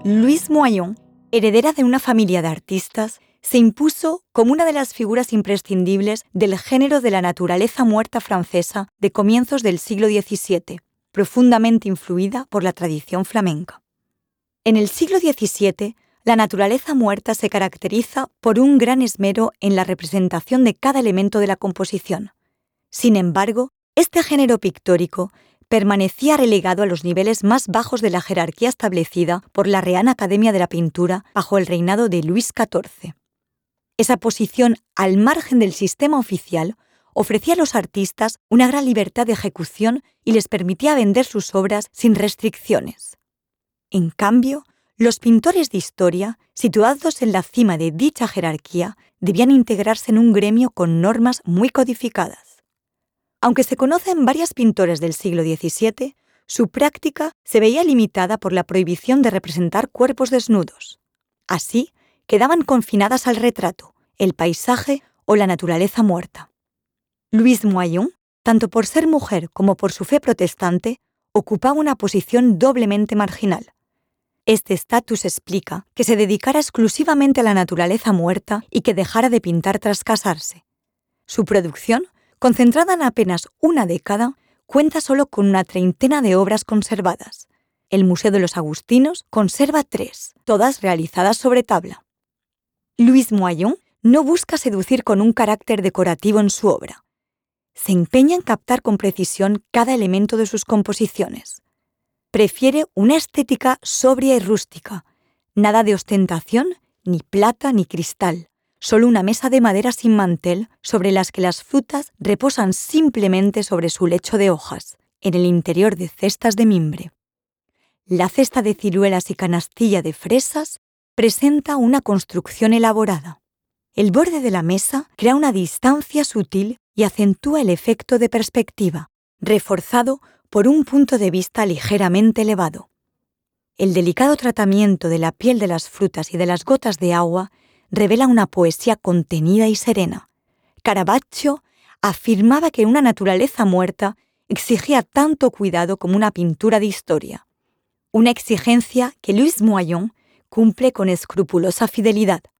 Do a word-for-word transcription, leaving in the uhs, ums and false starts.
Louise Moyon, heredera de una familia de artistas, se impuso como una de las figuras imprescindibles del género de la naturaleza muerta francesa de comienzos del siglo diecisiete, profundamente influida por la tradición flamenca. En el siglo diecisiete, la naturaleza muerta se caracteriza por un gran esmero en la representación de cada elemento de la composición. Sin embargo, este género pictórico permanecía relegado a los niveles más bajos de la jerarquía establecida por la Real Academia de la Pintura bajo el reinado de Luis catorce. Esa posición al margen del sistema oficial ofrecía a los artistas una gran libertad de ejecución y les permitía vender sus obras sin restricciones. En cambio, los pintores de historia, situados en la cima de dicha jerarquía, debían integrarse en un gremio con normas muy codificadas. Aunque se conocen varios pintores del siglo diecisiete, su práctica se veía limitada por la prohibición de representar cuerpos desnudos. Así, quedaban confinadas al retrato, el paisaje o la naturaleza muerta. Louise Moyon, tanto por ser mujer como por su fe protestante, ocupaba una posición doblemente marginal. Este estatus explica que se dedicara exclusivamente a la naturaleza muerta y que dejara de pintar tras casarse. Su producción, concentrada en apenas una década, cuenta solo con una treintena de obras conservadas. El Museo de los Agustinos conserva tres, todas realizadas sobre tabla. Louise Moyon no busca seducir con un carácter decorativo en su obra. Se empeña en captar con precisión cada elemento de sus composiciones. Prefiere una estética sobria y rústica, nada de ostentación, ni plata ni cristal. Solo una mesa de madera sin mantel sobre las que las frutas reposan simplemente sobre su lecho de hojas, en el interior de cestas de mimbre. La cesta de ciruelas y canastilla de fresas presenta una construcción elaborada. El borde de la mesa crea una distancia sutil y acentúa el efecto de perspectiva, reforzado por un punto de vista ligeramente elevado. El delicado tratamiento de la piel de las frutas y de las gotas de agua revela una poesía contenida y serena. Caravaggio afirmaba que una naturaleza muerta exigía tanto cuidado como una pintura de historia, una exigencia que Louise Moyon cumple con escrupulosa fidelidad.